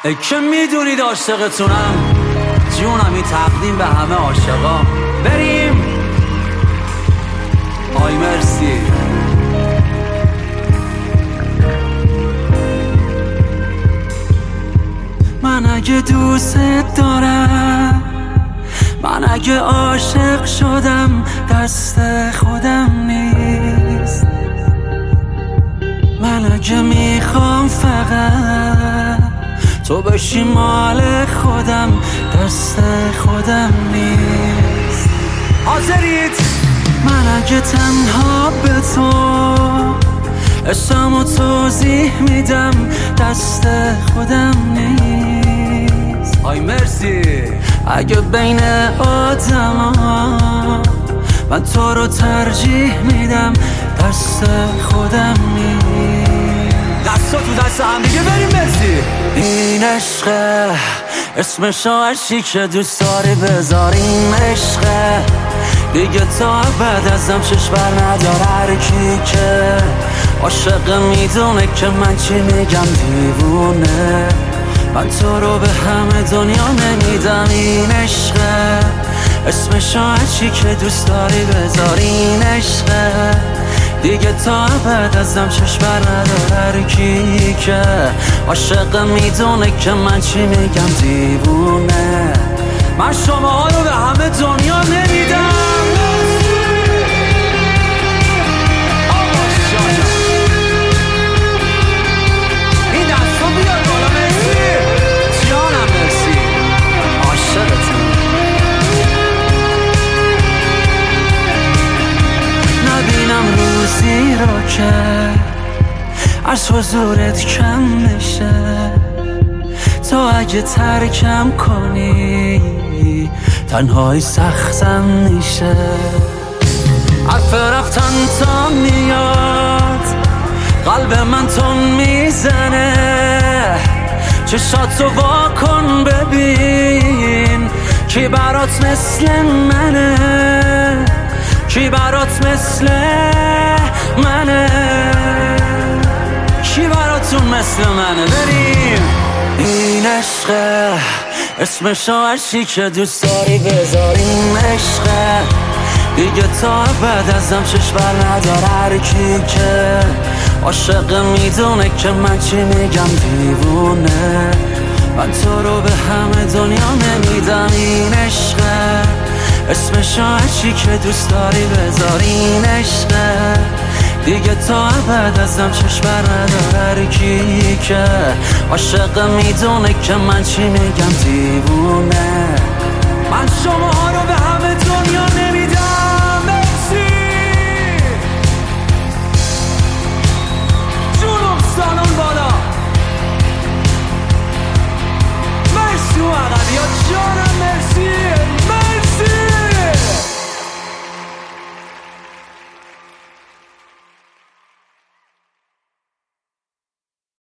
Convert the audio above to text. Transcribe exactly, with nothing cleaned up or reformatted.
ای که میدونید عاشقتونم، جونمی تقدیم به همه عاشقا. بریم. آی مرسی. من اگه دوست دارم، من اگه عاشق شدم، دست خودم نیست. من اگه میخوام فقط تو بشی مال خودم، دست خودم نیست. حاضرید؟ من اگه تنها به تو عشقمو توضیح میدم، دست خودم نیست. آی مرسی. اگه بین آدم ها من تو رو ترجیح میدم، دست خودم نیست. دستا تو دست هم دیگه بریم. مرسی. این عشقه، اسمش عشقی که دوست داری بذار. این عشقه دیگه تا بعد ازم چشم بر نداره. هر کی که عاشق میدونه که من چی میگم دیوونه. من تو رو به همه دنیا نمیدم. این عشقه، اسمش عشقی که دوست داری بذار. این عشقه دیگه تا بعد ازم چشم بر نداره. هر کی که عاشق میدونه که من چی میگم دیوونه. من شما ها رو به همه دنیا نمیدم. این دستا بیاد بالا. مرسی جانم. مرسی. عاشقتم. نبینم روزی رو که از حضورت کم نشه. تو اگه ترکم کنی تنهایی سختم میشه. حرف رفتن تا میاد، قلب من تون میزنه. چشاتو وا کن ببین کی برات مثل منه. کی برات مثل منه. کی براتون مثل منه. بریم. این عشقه، اسمش عشقی که دوست داری بذار. این عشقه دیگه تا بعد ازم چشم بر نداره. هر کی که عاشق میدونه که من چی میگم دیوونه. من تو رو به همه دنیا نمیدم. این عشقه، اسمش عشقی که دوست داری بذار. این عشقه دیگه تا بعد ازم چشم بر نداره. هر کی که عاشق میدونه که من چی میگم دیوونه. من شما ها رو به همه